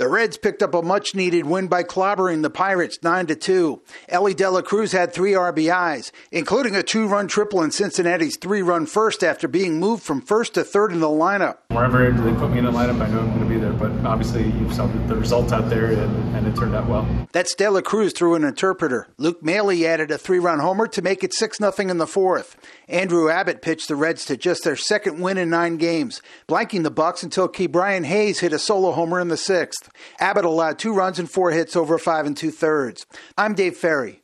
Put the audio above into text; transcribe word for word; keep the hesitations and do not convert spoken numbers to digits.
The Reds picked up a much-needed win by clobbering the Pirates nine to two. Ellie De La Cruz had three R B Is, including a two-run triple in Cincinnati's three-run first after being moved from first to third in the lineup. Wherever they put me in the lineup, I know I'm going to be there, but obviously you saw the results out there, and, and it turned out well. That's De La Cruz through an interpreter. Luke Maile added a three-run homer to make it six nothing in the fourth. Andrew Abbott pitched the Reds to just their second win in nine games, blanking the Bucks until Ke'Bryan Hayes hit a solo homer in the sixth. Abbott allowed two runs and four hits over five and two-thirds. I'm Dave Ferry.